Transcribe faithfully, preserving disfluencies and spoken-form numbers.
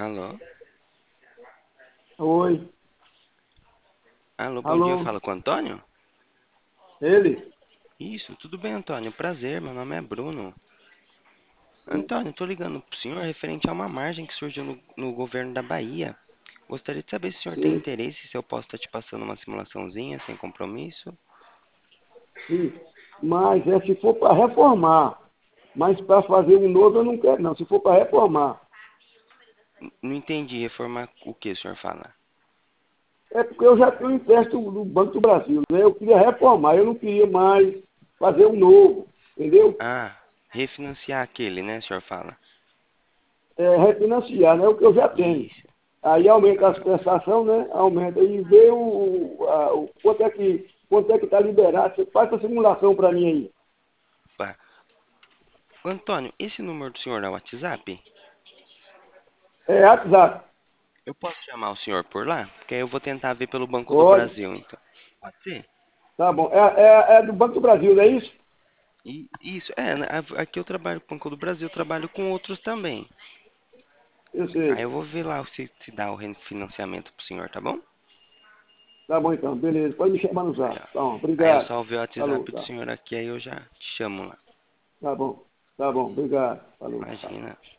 Alô? Oi, Alô, bom dia, alô, fala com o Antônio? ele? Isso, tudo bem, Antônio? Prazer, meu nome é Bruno. Antônio, tô ligando pro senhor referente a uma margem que surgiu no, no governo da Bahia. Gostaria de saber se o senhor tem Sim, interesse, se eu posso estar te passando uma simulaçãozinha, sem compromisso. sim. Mas é se for para reformar. Mas para fazer um novo eu não quero, não. Se for para reformar. N- Não entendi, reformar o que o senhor fala? É porque eu já tenho um empréstimo do Banco do Brasil, né? Eu queria reformar, eu não queria mais fazer um novo, entendeu? Ah, refinanciar aquele, né, o senhor fala? É, refinanciar, né? O que eu já tenho. Isso. Aí aumenta as Ah, prestações, né? Aumenta. E vê o, a- o quanto é que quanto é que está liberado. Você faz essa simulação para mim aí. pá. Ô, Antônio, esse número do senhor é o WhatsApp? É WhatsApp. Eu posso chamar o senhor por lá? Porque aí eu vou tentar ver pelo Banco do Pode. Brasil, então. Pode ser? Tá bom. É, é, é do Banco do Brasil, não é isso? E isso, é, né, a- aqui eu trabalho com o Banco do Brasil, eu trabalho com outros também. Eu Aí sei. eu vou ver lá se, se dá o refinanciamento pro senhor, tá bom? Tá bom então, beleza. Pode me chamar no Aí, zap. ó. Tá bom, Aí eu obrigado. salvei o Falou, WhatsApp do tá. senhor aqui, aí eu já te chamo lá. Tá bom. Tá bom, obrigado. Falou. Imagina.